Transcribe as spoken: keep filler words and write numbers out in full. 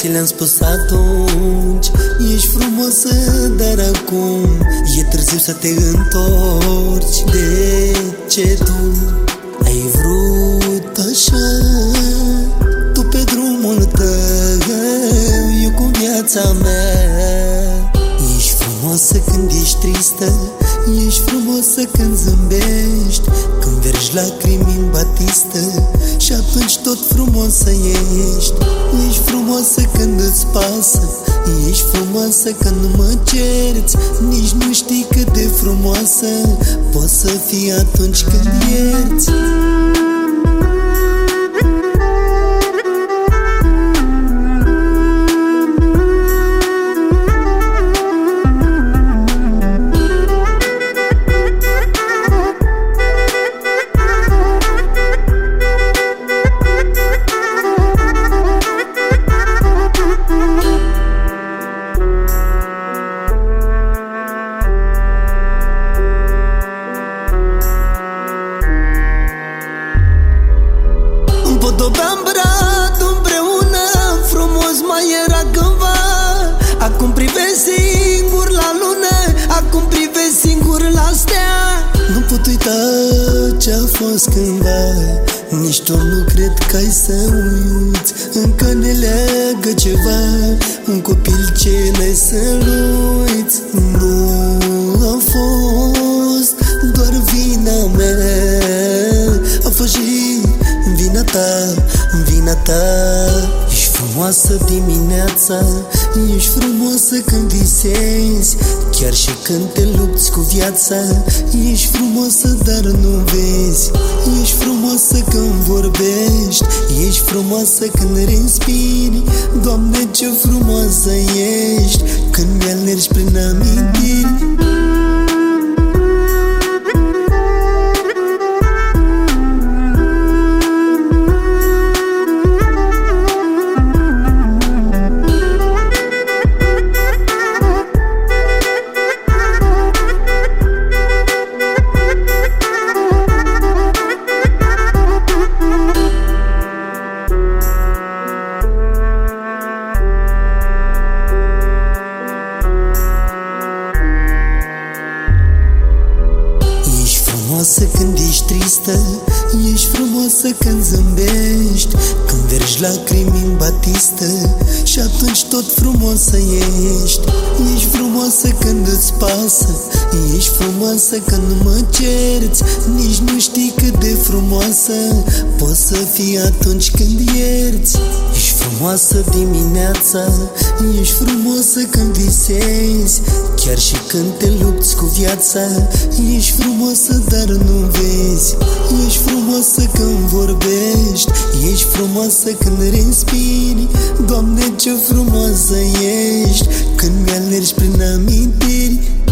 și le-am spus atunci: ești frumoasă, dar acum e târziu să te întorci. De ce tu ai vrut așa? Tu pe drumul tău, eu cu viața mea. Ești frumoasă când ești tristă, ești frumoasă când zâmbești, când vergi lacrimi în batistă, și atunci tot frumoasă ești. Ești frumoasă când îți pasă, ești frumoasă când nu mă cerți. Nici nu știi cât de frumoasă poți să fii atunci când ierți. Podobeam brad împreună, frumos mai era cândva. Acum privesc singur la lună, acum privesc singur la stea. Nu pot uita ce-a fost cândva, nici tu nu cred că ai să uiți. Încă ne leagă ceva, un copil ce n-ai să-l uiți. Nu a fost doar vina mea, a fost și vina ta, vina ta. Ești frumoasă dimineața, ești frumoasă când visezi, chiar și când te lupți cu viața. Ești frumoasă dar nu vezi, ești frumoasă când vorbești, ești frumoasă când respiri. Doamne, ce frumoasă ești când mi-alergi prin amintiri. Frumoasă când ești tristă, ești frumoasă când zâmbești, când vergi lacrimi în batistă, și atunci tot frumoasă ești. Ești frumoasă când îți pasă, ești frumoasă când nu mă cerți. Nici nu știi cât de frumoasă poți să fii atunci când ierți. Ești frumoasă dimineața, ești frumoasă când visezi, chiar și când te lupți cu viața. Ești frumoasă dar nu vezi, ești frumoasă când vorbești, ești frumoasă când respiri. Doamne, ce frumoasă ești când mi-alergi prin amintiri.